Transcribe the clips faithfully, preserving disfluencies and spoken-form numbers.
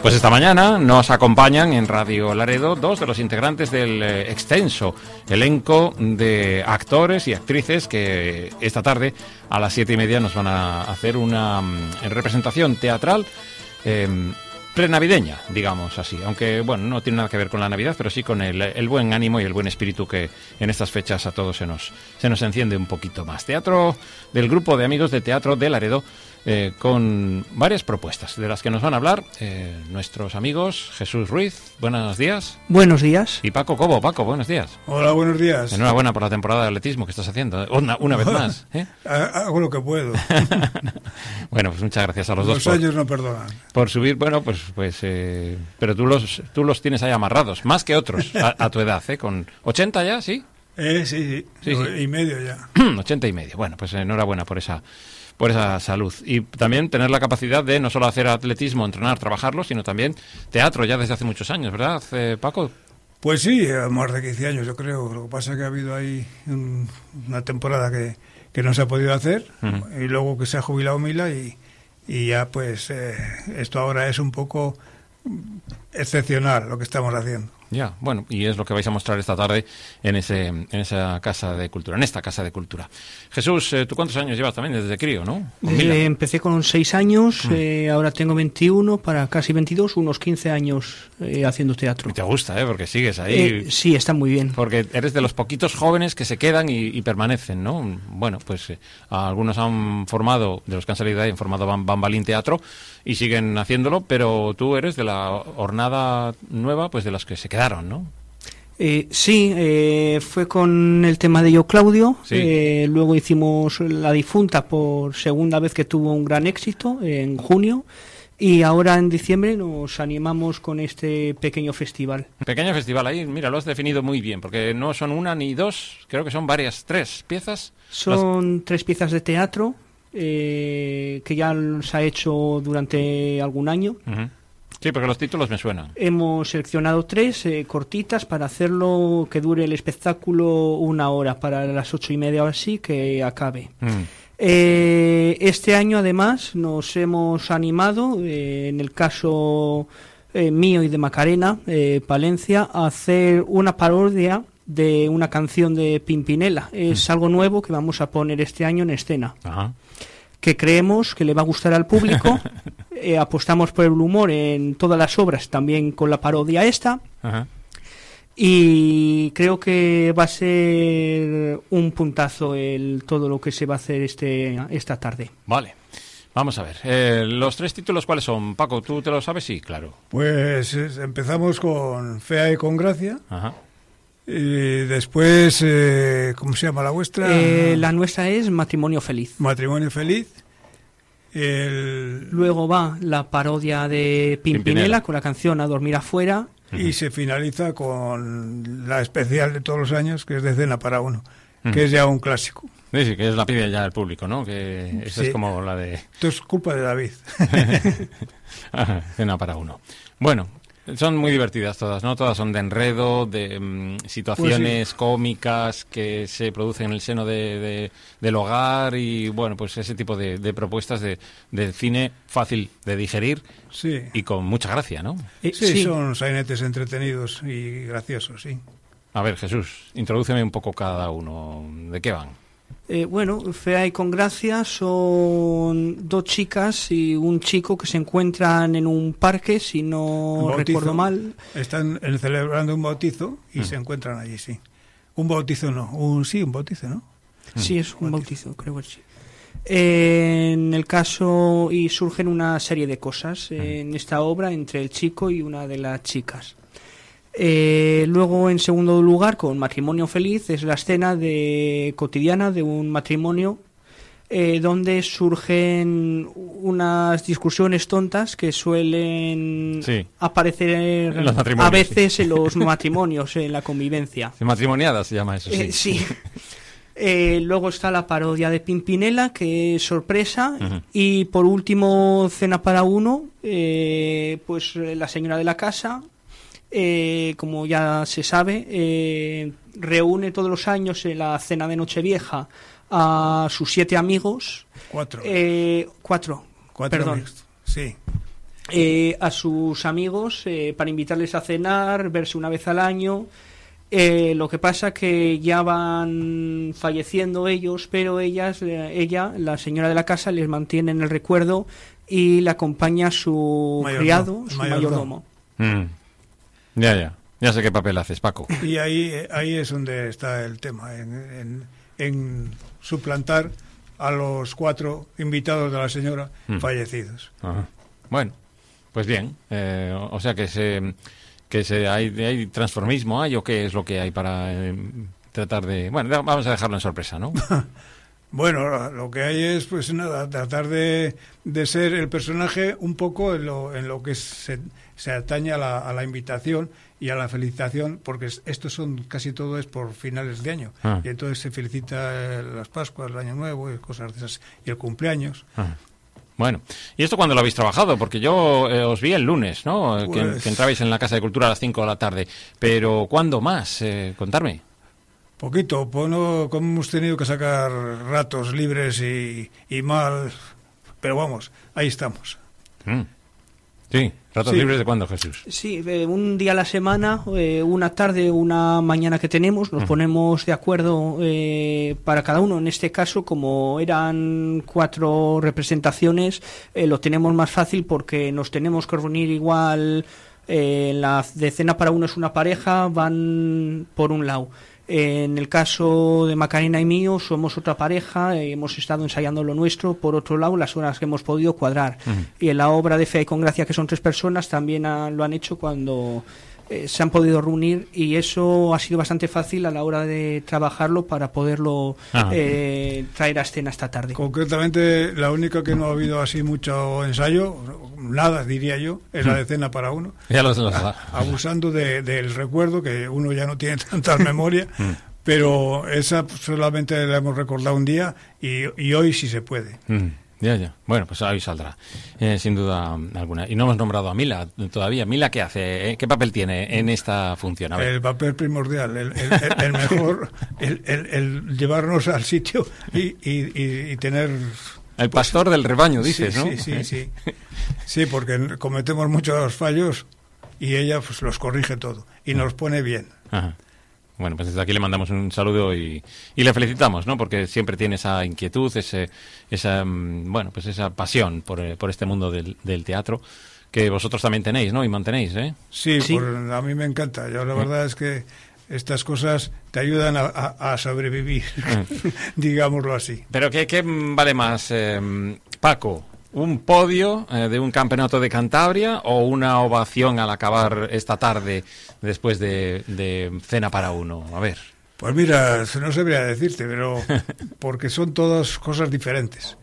Pues esta mañana nos acompañan en Radio Laredo dos de los integrantes del eh, extenso elenco de actores y actrices que esta tarde a las siete y media nos van a hacer una mm, representación teatral eh, prenavideña, digamos así, aunque bueno, no tiene nada que ver con la Navidad, pero sí con el, el buen ánimo y el buen espíritu que en estas fechas a todos se nos, se nos enciende un poquito más. Teatro del grupo de amigos de Teatro de Laredo, eh, con varias propuestas de las que nos van a hablar eh, nuestros amigos Jesús Ruiz, buenos días. Buenos días. Y Paco Cobo. Paco, buenos días. Hola, buenos días. Enhorabuena por la temporada de atletismo que estás haciendo, una, una vez más, ¿eh? Hago lo que puedo. Bueno, pues muchas gracias a los, los dos. Los años no perdonan. Por subir, bueno, pues, pues eh, pero tú los, tú los tienes ahí amarrados, más que otros a, a tu edad, ¿eh? Con ochenta ya, ¿sí? Eh, sí, sí, sí, sí. Y medio ya. ochenta y medio. Bueno, pues enhorabuena por esa, por esa salud. Y también tener la capacidad de no solo hacer atletismo, entrenar, trabajarlo, sino también teatro ya desde hace muchos años, ¿verdad, eh, Paco? Pues sí, más de quince años yo creo. Lo que pasa es que ha habido ahí un, una temporada que, que no se ha podido hacer, uh-huh. Y luego que se ha jubilado Mila y, y ya pues eh, esto ahora es un poco excepcional lo que estamos haciendo. Ya, bueno, y es lo que vais a mostrar esta tarde en ese en esa casa de cultura, en esta casa de cultura. Jesús, eh, ¿tú cuántos años llevas también desde crío, no? Desde, empecé con seis años, mm. eh, ahora tengo veintiuno, para casi veintidós, unos quince años eh, haciendo teatro. Y te gusta, ¿eh? Porque sigues ahí. Eh, sí, está muy bien. Porque eres de los poquitos jóvenes que se quedan y, y permanecen, ¿no? Bueno, pues eh, algunos han formado, de los que han salido de ahí, han formado Bambalín Teatro y siguen haciéndolo, pero tú eres de la hornada nueva, pues de las que se quedaron, ¿no? Eh, sí, eh, fue con el tema de Yo Claudio, sí. eh, luego hicimos La Difunta por segunda vez, que tuvo un gran éxito en junio, y ahora en diciembre nos animamos con este pequeño festival. Pequeño festival, ahí, mira, lo has definido muy bien, porque no son una ni dos, creo que son varias, tres piezas. Son Las... tres piezas de teatro eh, que ya se ha hecho durante algún año. Uh-huh. Sí, porque los títulos me suenan. Hemos seleccionado tres eh, cortitas para hacerlo que dure el espectáculo una hora, para las ocho y media o así que acabe. Mm. Eh, este año además nos hemos animado, eh, en el caso eh, mío y de Macarena eh, Palencia, a hacer una parodia de una canción de Pimpinela. Es mm. algo nuevo que vamos a poner este año en escena. Ajá. Que creemos que le va a gustar al público. eh, apostamos por el humor en todas las obras, también con la parodia esta. Ajá. Y creo que va a ser un puntazo el todo lo que se va a hacer este esta tarde. Vale, vamos a ver. Eh, ¿Los tres títulos cuáles son? Paco, ¿tú te lo sabes? Sí, claro. Pues es, empezamos con Fea y con Gracia. Ajá. Y después, eh, ¿cómo se llama la vuestra? Eh, la nuestra es Matrimonio Feliz. Matrimonio Feliz. El... Luego va la parodia de Pimpinela, Pimpinela con la canción A Dormir Afuera. Y uh-huh. se finaliza con la especial de todos los años, que es de Cena para Uno, uh-huh. que es ya un clásico. Sí, sí, que es la pide ya el público, ¿no? Que esa sí. es como la de... Esto es culpa de David. Cena para Uno. Bueno... Son muy divertidas todas, ¿no? Todas son de enredo, de um, situaciones pues sí. cómicas que se producen en el seno de, de, del hogar y, bueno, pues ese tipo de, de propuestas de, de cine fácil de digerir sí. y con mucha gracia, ¿no? Sí, sí, son sainetes entretenidos y graciosos, sí. A ver, Jesús, introdúceme un poco cada uno. ¿De qué van? Eh, bueno, Fea y con Gracia son dos chicas y un chico que se encuentran en un parque, si no recuerdo mal. Están celebrando un bautizo y mm. se encuentran allí, sí. Un bautizo no, un sí, un bautizo, ¿no? Sí, es un bautizo, bautizo creo que sí. Eh, en el caso, y surgen una serie de cosas eh, en esta obra entre el chico y una de las chicas. Eh, luego, en segundo lugar, con Matrimonio Feliz, es la escena de cotidiana de un matrimonio eh, donde surgen unas discusiones tontas que suelen sí. aparecer a veces sí. en los matrimonios, en la convivencia. Matrimoniada se llama eso, sí. Eh, sí. Eh, luego está la parodia de Pimpinela, que es sorpresa. Uh-huh. Y por último, Cena para Uno, eh, pues la señora de la casa... Eh, como ya se sabe, eh, reúne todos los años en la cena de Nochevieja a sus siete amigos. Cuatro. Eh, cuatro. Cuatro Perdón. Amigos. Sí. eh, a sus amigos eh, para invitarles a cenar, verse una vez al año. Eh, lo que pasa que ya van falleciendo ellos, pero ellas, eh, ella, la señora de la casa, les mantiene en el recuerdo y le acompaña su Mayordomo, criado, su mayordomo. mayordomo. Mm. Ya, ya. Ya sé qué papel haces, Paco. Y ahí, ahí es donde está el tema, en, en, en suplantar a los cuatro invitados de la señora mm. fallecidos. Ajá. Bueno, pues bien. Eh, o sea que se... que se hay, hay transformismo, ¿hay o qué es lo que hay para eh, tratar de... Bueno, vamos a dejarlo en sorpresa, ¿no? Bueno, lo que hay es, pues nada, tratar de, de ser el personaje un poco en lo, en lo que se, se atañe a la, a la invitación y a la felicitación, porque estos son, casi todo es por finales de año, ah. y entonces se felicita las Pascuas, el Año Nuevo y cosas de esas, y el cumpleaños. Ah. Bueno, ¿y esto cuándo lo habéis trabajado? Porque yo eh, os vi el lunes, ¿no? Pues... Que, que entrabais en la Casa de Cultura a las cinco de la tarde. Pero ¿cuándo más? Eh, contarme. Poquito, pues no, como hemos tenido que sacar ratos libres y, y mal, pero vamos, ahí estamos. Mm. Sí, ratos sí. libres de cuándo, Jesús. Sí, eh, un día a la semana, eh, una tarde, una mañana que tenemos, nos uh-huh. ponemos de acuerdo eh, para cada uno. En este caso, como eran cuatro representaciones, eh, lo tenemos más fácil porque nos tenemos que reunir igual. Eh, la de cena para uno es una pareja, van por un lado. En el caso de Macarena y mío somos otra pareja, eh, hemos estado ensayando lo nuestro, por otro lado las horas que hemos podido cuadrar. Uh-huh. Y en la obra de Fe y con Gracia, que son tres personas, también ha, lo han hecho cuando eh, se han podido reunir, y eso ha sido bastante fácil a la hora de trabajarlo para poderlo eh, traer a escena esta tarde. Concretamente, la única que no ha habido así mucho ensayo, nada diría yo, es la de cena para uno. Ya los, los... Abusando de, del recuerdo, que uno ya no tiene tanta memoria, pero esa solamente la hemos recordado un día y, y hoy sí se puede. Mm, ya, ya. Bueno, pues ahí saldrá, eh, sin duda alguna. Y no hemos nombrado a Mila todavía. ¿Mila qué hace? ¿Eh? ¿Qué papel tiene en esta función? A ver. El papel primordial, el, el, el, el mejor, el, el, el llevarnos al sitio y, y, y tener... El pastor pues, del rebaño, dices, sí, ¿no? Sí, sí, sí. Sí, porque cometemos muchos fallos y ella pues los corrige todo y nos pone bien. Ajá. Bueno, pues desde aquí le mandamos un saludo y, y le felicitamos, ¿no? Porque siempre tiene esa inquietud, ese, esa, bueno, pues esa pasión por, por este mundo del, del teatro que vosotros también tenéis, ¿no? Y mantenéis, ¿eh? Sí, sí. Por, a mí me encanta. Yo la ¿Eh? verdad es que estas cosas te ayudan a, a, a sobrevivir, digámoslo así. Pero ¿qué, qué vale más, eh, Paco? ¿Un podio eh, de un campeonato de Cantabria o una ovación al acabar esta tarde después de, de cena para uno? A ver. Pues mira, no sabría decirte, pero porque son todas cosas diferentes.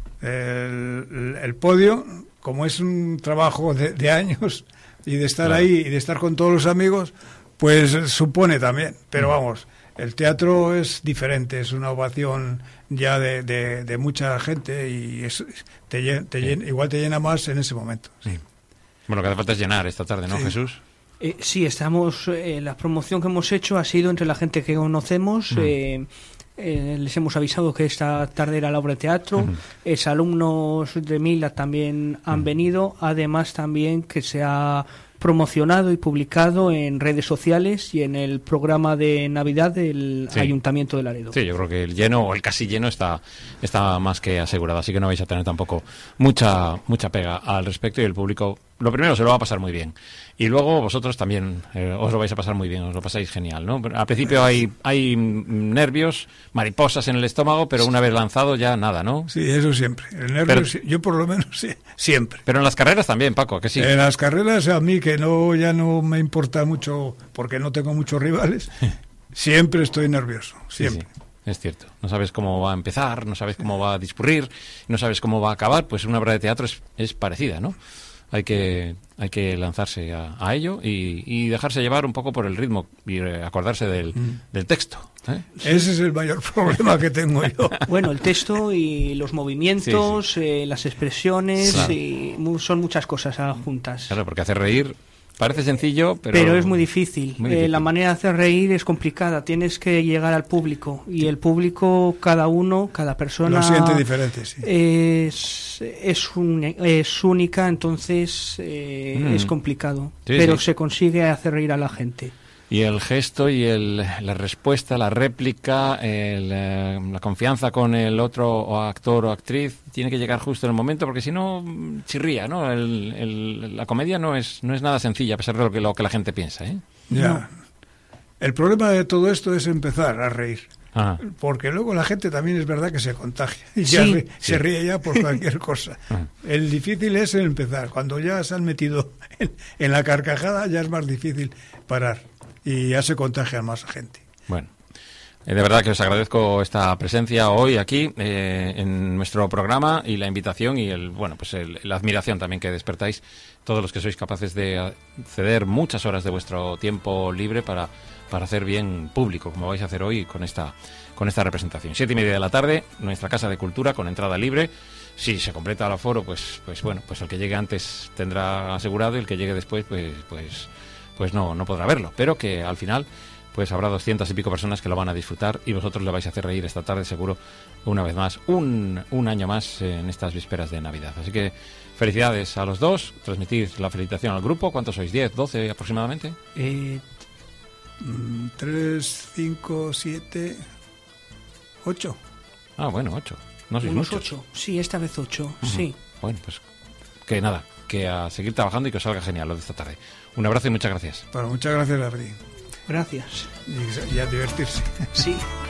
El, el podio, como es un trabajo de, de años y de estar claro. ahí y de estar con todos los amigos, pues supone también, pero vamos, el teatro es diferente, es una ovación ya de, de, de mucha gente y es, te, llena, te llena, igual te llena más en ese momento. Sí. Bueno, lo que hace falta es llenar esta tarde, ¿no, sí. Jesús? Eh, sí, estamos, eh, la promoción que hemos hecho ha sido entre la gente que conocemos. Mm. Eh, eh, les hemos avisado que esta tarde era la obra de teatro. Mm. Es alumnos de Mila también han mm. venido, además también que se ha promocionado y publicado en redes sociales y en el programa de Navidad del sí. Ayuntamiento de Laredo. Sí, yo creo que el lleno o el casi lleno está está más que asegurado, así que no vais a tener tampoco mucha mucha pega al respecto y el público, lo primero, se lo va a pasar muy bien. Y luego vosotros también eh, os lo vais a pasar muy bien, os lo pasáis genial, ¿no? Al principio hay hay nervios, mariposas en el estómago, pero una vez lanzado ya nada, ¿no? Sí, eso siempre. El nervio, pero, yo por lo menos sí, siempre. Pero en las carreras también, Paco, que sí. En las carreras a mí, que no ya no me importa mucho porque no tengo muchos rivales, siempre estoy nervioso, siempre. Sí, sí. Es cierto, no sabes cómo va a empezar, no sabes cómo va a discurrir, no sabes cómo va a acabar, pues una obra de teatro es, es parecida, ¿no? Hay que hay que lanzarse a, a ello y, y dejarse llevar un poco por el ritmo y acordarse del, mm. del texto. ¿eh? Ese es el mayor problema que tengo yo. Bueno, el texto y los movimientos, sí, sí. Eh, las expresiones, claro. y son muchas cosas juntas. Claro, porque hacer reír Parece sencillo, pero... Pero es muy difícil. Muy difícil. Eh, la manera de hacer reír es complicada. Tienes que llegar al público. Y el público, cada uno, cada persona... Lo siente diferente, sí. Es, es, un, es única, entonces eh, mm. es complicado. Sí, pero sí. se consigue hacer reír a la gente. Y el gesto y el, la respuesta, la réplica, el, eh, la confianza con el otro o actor o actriz tiene que llegar justo en el momento, porque si no, chirría, ¿no? El, el, la comedia no es no es nada sencilla, a pesar de lo que, lo que la gente piensa, ¿eh? Ya. No. El problema de todo esto es empezar a reír. Ajá. Porque luego la gente también es verdad que se contagia y Sí. ya ríe, Sí. se ríe ya por cualquier cosa. Ajá. El difícil es el empezar. Cuando ya se han metido en, en la carcajada ya es más difícil parar y ya se contagia más gente. Bueno, eh, de verdad que os agradezco esta presencia hoy aquí eh, en nuestro programa y la invitación y el bueno pues el, la admiración también que despertáis todos los que sois capaces de ceder muchas horas de vuestro tiempo libre para, para hacer bien público, como vais a hacer hoy con esta con esta representación. Siete y media de la tarde, nuestra Casa de Cultura con entrada libre. Si se completa el aforo, pues pues bueno, pues el que llegue antes tendrá asegurado y el que llegue después, pues pues pues no no podrá verlo, pero que al final pues habrá doscientas y pico personas que lo van a disfrutar y vosotros le vais a hacer reír esta tarde seguro, una vez más, un, un año más en estas vísperas de Navidad. Así que felicidades a los dos, transmitid la felicitación al grupo. ¿Cuántos sois? ¿diez, doce aproximadamente? Eh, Mm, Tres, cinco, siete, ocho. Ah, bueno, ocho. No sois unos muchos. ocho. Sí, esta vez ocho. Ujú. Sí. Bueno, pues que nada, que a seguir trabajando y que os salga genial lo de esta tarde. Un abrazo y muchas gracias. Bueno, muchas gracias a ti Gracias. y, y a divertirse. Sí.